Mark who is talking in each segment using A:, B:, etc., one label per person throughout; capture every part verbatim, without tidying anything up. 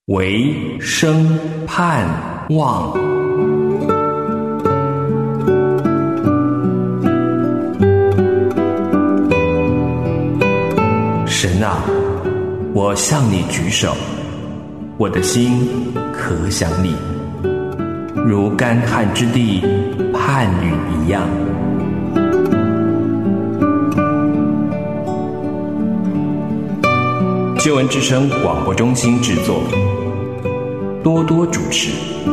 A: 唯生盼望。神啊，我向你举手，我的心可想你，如干旱之地盼雨一样。救恩之声广播中心制作，多多主持。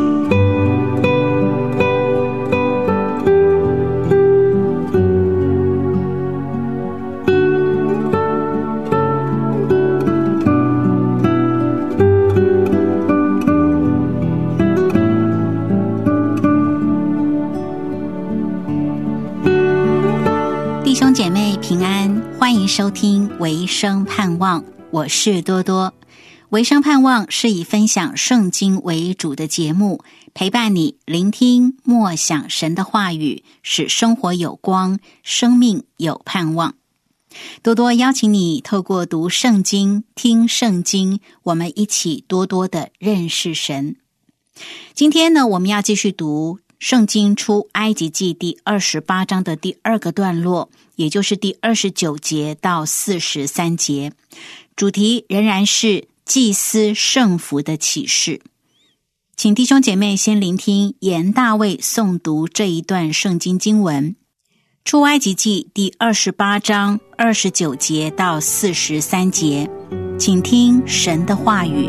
B: 弟兄姐妹平安，欢迎收听维生盼望，我是多多。维生盼望是以分享圣经为主的节目，陪伴你聆听默想神的话语，使生活有光，生命有盼望。多多邀请你透过读圣经、听圣经，我们一起多多的认识神。今天呢，我们要继续读圣经出埃及记第二十八章的第二个段落，也就是第二十九节到四十三节，主题仍然是祭司圣服的启示。请弟兄姐妹先聆听严大卫诵读这一段圣经经文，出埃及记第二十八章二十九节到四十三节，请听神的话语。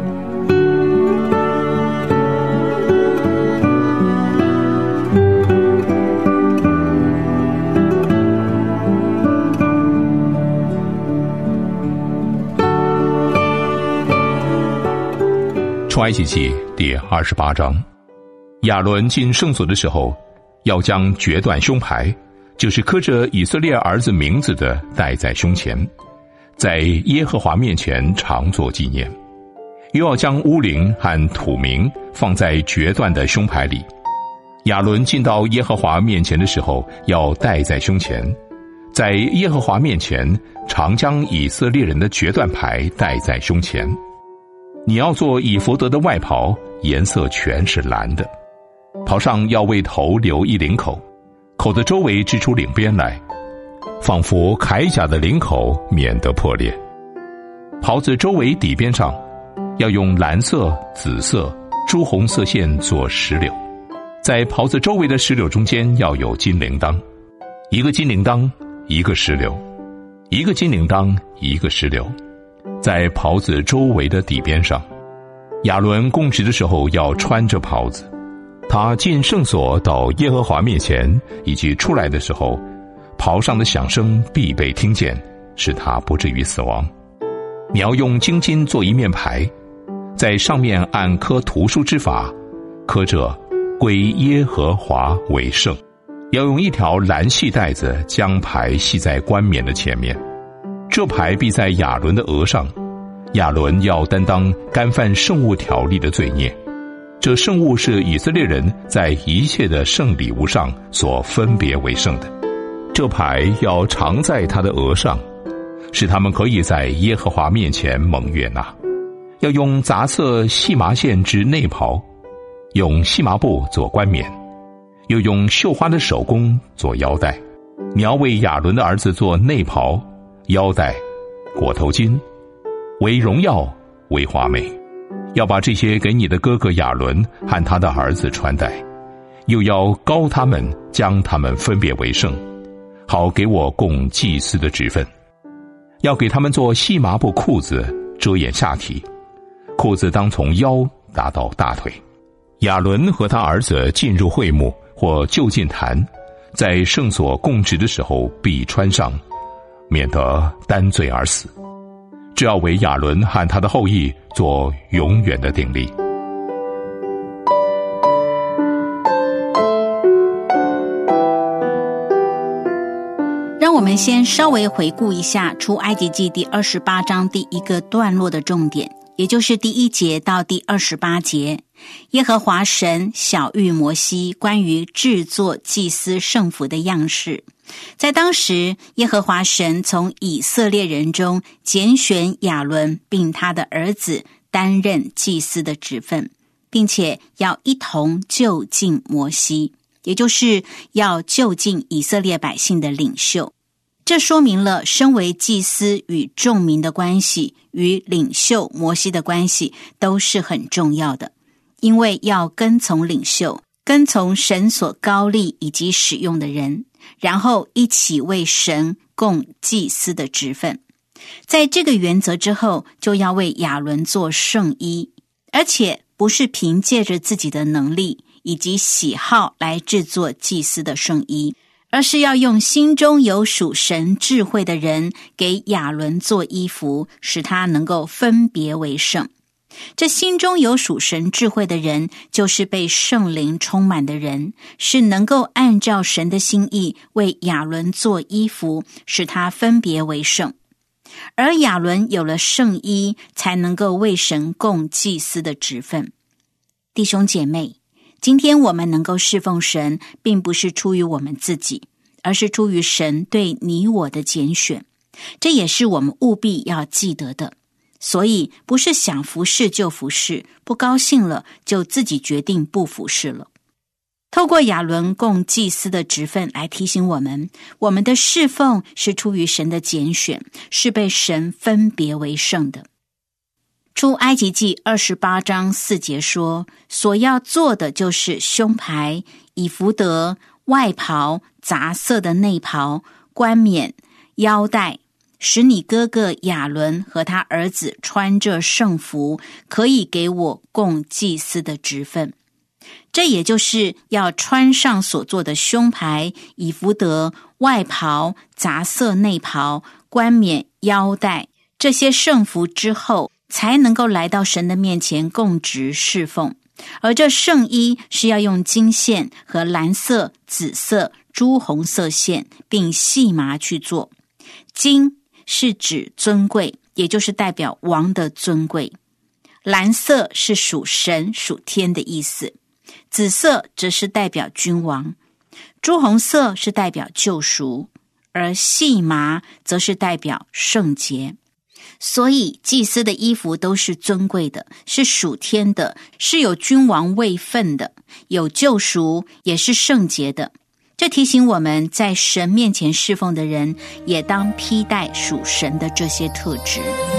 C: 出埃及记第二十八章，亚伦进圣所的时候，要将决断胸牌，就是刻着以色列儿子名字的，戴在胸前，在耶和华面前常作纪念。又要将乌灵和土名放在决断的胸牌里。亚伦进到耶和华面前的时候，要戴在胸前，在耶和华面前常将以色列人的决断牌戴在胸前。你要做以弗得的外袍，颜色全是蓝的，袍上要为头留一领口，口的周围织出领边来，仿佛铠甲的领口，免得破裂。袍子周围底边上要用蓝色、紫色、朱红色线做石榴，在袍子周围的石榴中间要有金铃铛，一个金铃铛一个石榴，一个金铃铛一个石榴，在袍子周围的底边上。亚伦供职的时候要穿着袍子，他进圣所到耶和华面前以及出来的时候，袍上的响声必被听见，使他不至于死亡。你要用精金做一面牌，在上面按刻图书之法刻着归耶和华为圣，要用一条蓝细带子将牌系在冠冕的前面。这牌必在亚伦的额上，亚伦要担当干犯圣物条例的罪孽。这圣物是以色列人在一切的圣礼物上所分别为圣的。这牌要常在他的额上，使他们可以在耶和华面前蒙悦纳。要用杂色细麻线织内袍，用细麻布做冠冕，又用绣花的手工做腰带。你要为亚伦的儿子做内袍、腰带、裹头巾，为荣耀，为华美。要把这些给你的哥哥亚伦和他的儿子穿戴，又要膏他们，将他们分别为圣，好给我供祭司的职分。要给他们做细麻布裤子，遮掩下体，裤子当从腰达到大腿。亚伦和他儿子进入会幕或就近坛，在圣所供职的时候必穿上，免得担罪而死。这要为亚伦和他的后裔做永远的定例。
B: 让我们先稍微回顾一下出埃及记第二十八章第一个段落的重点，也就是第一节到第二十八节。耶和华神晓谕摩西关于制作祭司圣服的样式。在当时，耶和华神从以色列人中拣选亚伦并他的儿子担任祭司的职分，并且要一同就近摩西，也就是要就近以色列百姓的领袖。这说明了身为祭司与众民的关系，与领袖摩西的关系都是很重要的，因为要跟从领袖，跟从神所膏立以及使用的人，然后一起为神供祭司的职分。在这个原则之后，就要为亚伦做圣衣，而且不是凭借着自己的能力以及喜好来制作祭司的圣衣，而是要用心中有属神智慧的人给亚伦做衣服，使他能够分别为圣。这心中有属神智慧的人，就是被圣灵充满的人，是能够按照神的心意为亚伦做衣服，使他分别为圣。而亚伦有了圣衣，才能够为神供祭司的职分。弟兄姐妹，今天我们能够侍奉神，并不是出于我们自己，而是出于神对你我的拣选，这也是我们务必要记得的。所以不是想服侍就服侍，不高兴了就自己决定不服侍了。透过亚伦供祭司的职分来提醒我们，我们的侍奉是出于神的拣选，是被神分别为圣的。出埃及记二十八章四节说，所要做的就是胸牌、以弗得、外袍、杂色的内袍、冠冕、腰带，使你哥哥亚伦和他儿子穿着圣服，可以给我供祭司的职分。这也就是要穿上所做的胸牌、以弗得、外袍、杂色内袍、冠冕、腰带这些圣服之后，才能够来到神的面前供职侍奉。而这圣衣是要用金线和蓝色、紫色、朱红色线并细麻去做。金是指尊贵，也就是代表王的尊贵。蓝色是属神属天的意思，紫色则是代表君王，朱红色是代表救赎，而细麻则是代表圣洁。所以祭司的衣服都是尊贵的，是属天的，是有君王位分的，有救赎，也是圣洁的。这提醒我们在神面前侍奉的人，也当披戴属神的这些特质。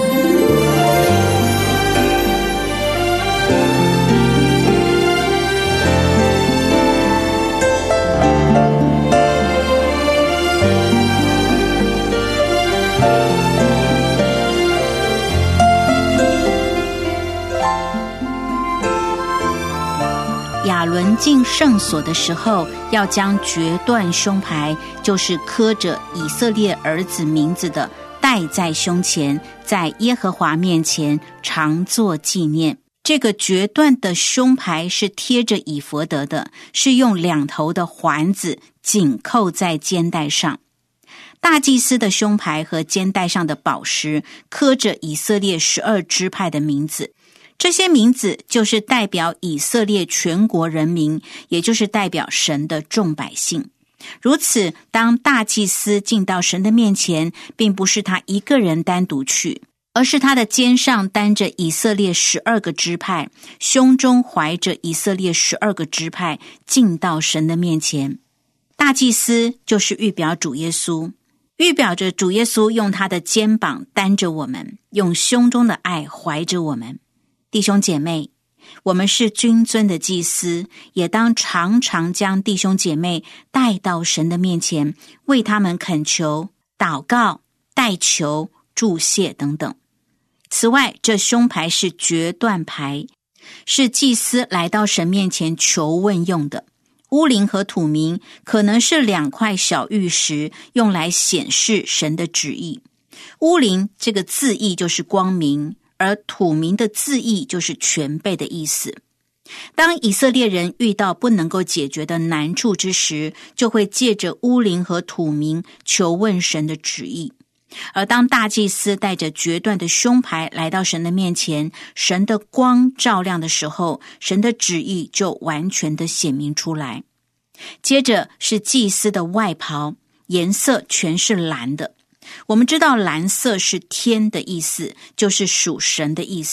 B: 亚伦进圣所的时候，要将决断胸牌，就是刻着以色列儿子名字的，戴在胸前，在耶和华面前常作纪念。这个决断的胸牌是贴着以弗得的，是用两头的环子紧扣在肩带上。大祭司的胸牌和肩带上的宝石刻着以色列十二支派的名字，这些名字就是代表以色列全国人民，也就是代表神的众百姓。如此，当大祭司进到神的面前，并不是他一个人单独去，而是他的肩上担着以色列十二个支派，胸中怀着以色列十二个支派，进到神的面前。大祭司就是预表主耶稣，预表着主耶稣用他的肩膀担着我们，用胸中的爱怀着我们。弟兄姐妹，我们是君尊的祭司，也当常常将弟兄姐妹带到神的面前，为他们恳求、祷告、代求、祝谢等等。此外，这胸牌是决断牌，是祭司来到神面前求问用的。乌灵和土明可能是两块小玉石，用来显示神的旨意。乌灵这个字义就是光明，而土明的字义就是全备的意思。当以色列人遇到不能够解决的难处之时，就会借着乌灵和土明求问神的旨意。而当大祭司带着决断的胸牌来到神的面前，神的光照亮的时候，神的旨意就完全的显明出来。接着是祭司的外袍，颜色全是蓝的。我们知道蓝色是天的意思，就是属神的意思。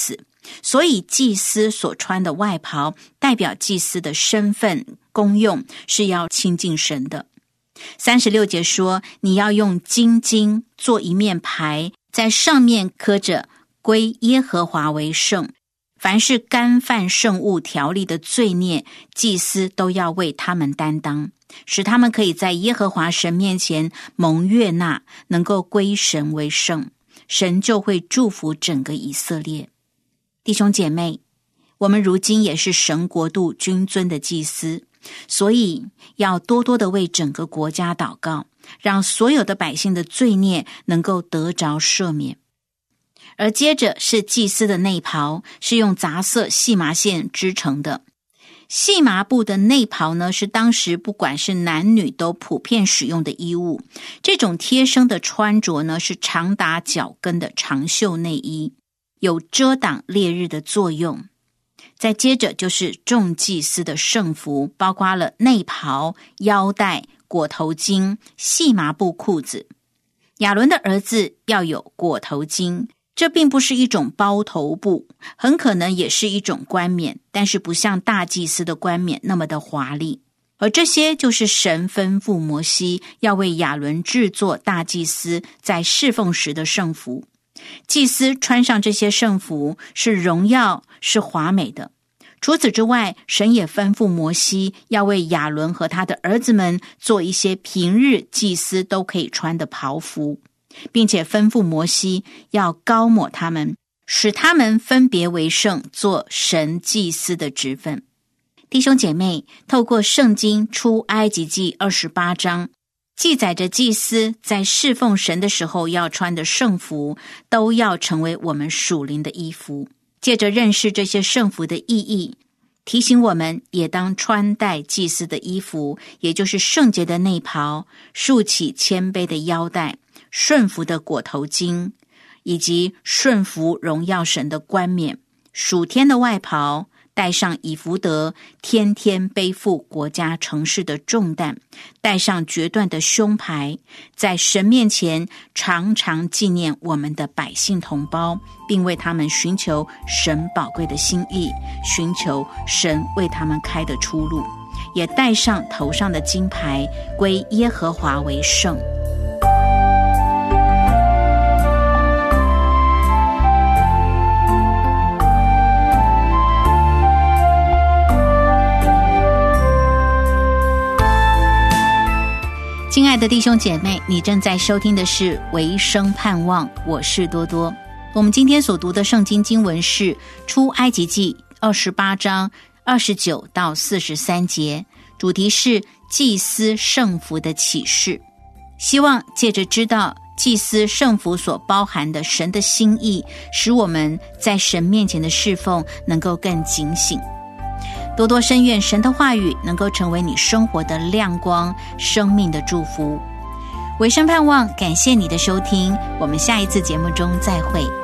B: 所以祭司所穿的外袍代表祭司的身份功用，是要亲近神的。三十六节说，你要用金经做一面牌，在上面刻着归耶和华为圣。凡是干犯圣物条例的罪孽，祭司都要为他们担当，使他们可以在耶和华神面前蒙悦纳，能够归神为圣，神就会祝福整个以色列。弟兄姐妹，我们如今也是神国度君尊的祭司，所以要多多的为整个国家祷告，让所有的百姓的罪孽能够得着赦免。而接着是祭司的内袍，是用杂色细麻线织成的。细麻布的内袍呢，是当时不管是男女都普遍使用的衣物。这种贴身的穿着呢，是长达脚跟的长袖内衣，有遮挡烈日的作用。再接着就是众祭司的圣服，包括了内袍、腰带、裹头巾、细麻布裤子。亚伦的儿子要有裹头巾，这并不是一种包头布，很可能也是一种冠冕，但是不像大祭司的冠冕那么的华丽。而这些就是神吩咐摩西要为亚伦制作大祭司在侍奉时的圣服。祭司穿上这些圣服是荣耀，是华美的。除此之外，神也吩咐摩西要为亚伦和他的儿子们做一些平日祭司都可以穿的袍服，并且吩咐摩西要膏抹他们，使他们分别为圣，做神祭司的职分。弟兄姐妹，透过圣经出埃及记二十八章，记载着祭司在侍奉神的时候要穿的圣服，都要成为我们属灵的衣服。借着认识这些圣服的意义，提醒我们也当穿戴祭司的衣服，也就是圣洁的内袍，竖起谦卑的腰带，顺服的裹头巾，以及顺服荣耀神的冠冕，属天的外袍，戴上以弗得，天天背负国家城市的重担，戴上决断的胸牌，在神面前常常纪念我们的百姓同胞，并为他们寻求神宝贵的心意，寻求神为他们开的出路，也戴上头上的金牌，归耶和华为圣。亲爱的弟兄姐妹，你正在收听的是维生盼望，我是多多。我们今天所读的圣经经文是出埃及记二十八章二十九到四十三节，主题是祭司圣服的启示。希望借着知道祭司圣服所包含的神的心意，使我们在神面前的侍奉能够更警醒。多多深愿神的话语能够成为你生活的亮光，生命的祝福。维生盼望，感谢你的收听，我们下一次节目中再会。